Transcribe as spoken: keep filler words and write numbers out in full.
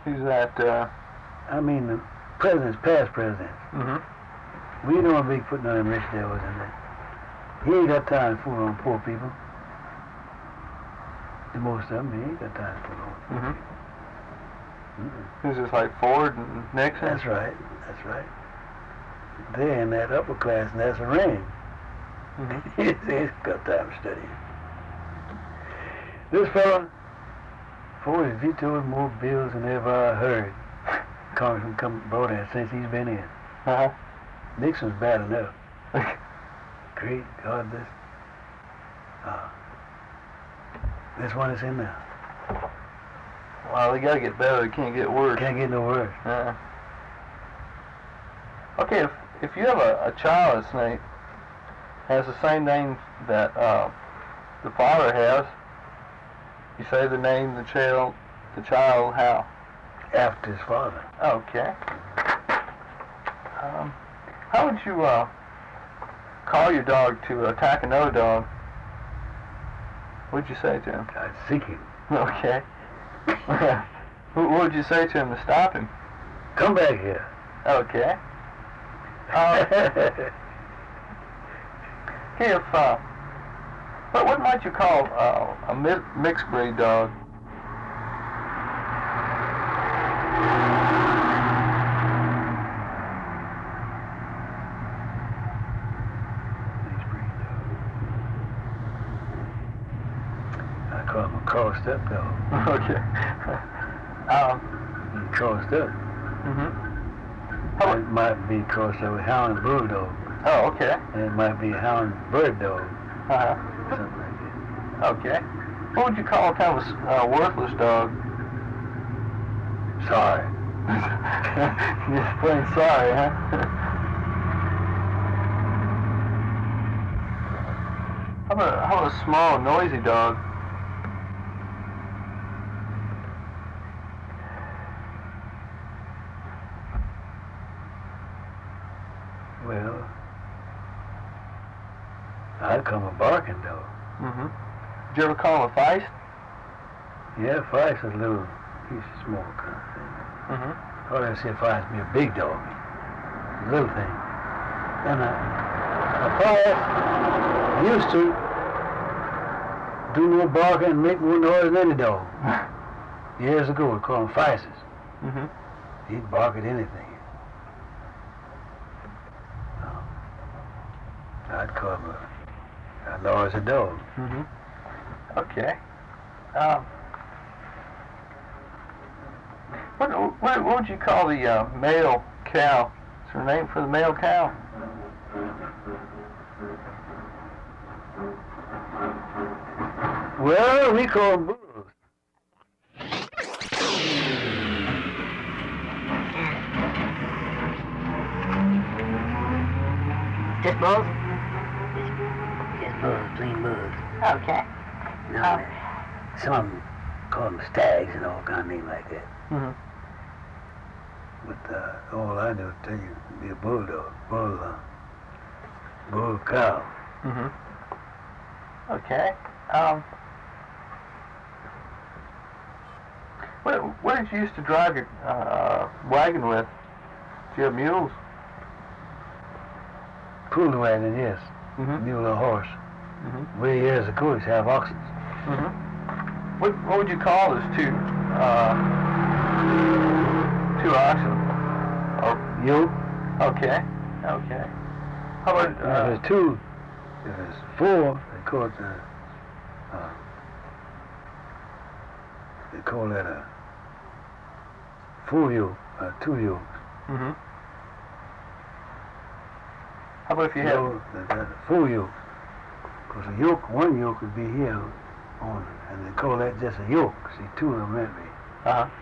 Who's that? Uh... I mean the presidents, past presidents. Mm-hmm. We don't want to be putting on them rich devils in there. He ain't got time to fool on poor people. The most of them, he ain't got time to fool on poor mm-hmm. people. Mm-mm. Who's this, like Ford and Nixon? That's right. That's right. They're in that upper class, and that's a ring. Mm-hmm. He's got time to study. This fella, Ford has vetoed more bills than ever I heard. Congressman come brought in since he's been in. Uh-huh. Nixon's bad enough. Great God, this. Uh, this one is in there. Well, they gotta get better. They can't get worse. Can't get no worse. Uh-uh. Okay, if if you have a, a child that's name has the same name that uh, the father has, you say the name the child the child how? After his father. Okay. Um, how would you uh, call your dog to attack another dog? What'd you say to him? I'd seek him. Okay. What would you say to him to stop him? Come back here. Okay. Um, hey, if uh, what what might you call uh, a mi- mixed breed dog? I call him a crossed up dog. Okay. um. He's crossed up. Mhm. It might be crossed up with hound bulldog. Oh, okay. And it might be a hound bird dog. Uh-huh. Something like that. Okay. What would you call kind of a uh, worthless dog? Sorry. Just plain sorry, huh? How about, how about a small, noisy dog? Well, I'd call him a barking dog. Mm-hmm. Did you ever call him a feist? Yeah, Feist is a little, he's a small kind of thing. Mm-hmm. Or I say Feist be a big dog, a little thing. And a, a Feist used to do more barking and make more noise than any dog. Years ago, we called him Feists. Mm-hmm. He'd bark at anything. I'd call him a, a noisy dog. Mm-hmm. Okay. Um, what, what what would you call the uh, male cow? Is there a name for the male cow? Well, we call them bulls. Just bulls? Just bulls, plain bulls. Okay. No, Oh. Some of them call them stags and all kind of names like that. Mm-hmm. But uh, all I know to tell you would be a bulldog, bull, uh, bull cow. Mm-hmm. Okay. Um, what what did you used to drive your uh, wagon with? Do you have mules? Pull wagon, yes. Mm-hmm. Mule or horse. Mm-hmm. Way years ago, used to have oxen. Mm-hmm. What what would you call those two uh, two oxen? Or Yoke. okay, okay. How about If uh, there's two, if there's four, they call it the, uh, they call that a full yoke, uh, two yokes. mm-hmm. How about if you You have know, that- that's a full yoke. Because a yoke, one yoke would be here on, and they call that just a yoke. See, two of them that be. uh-huh.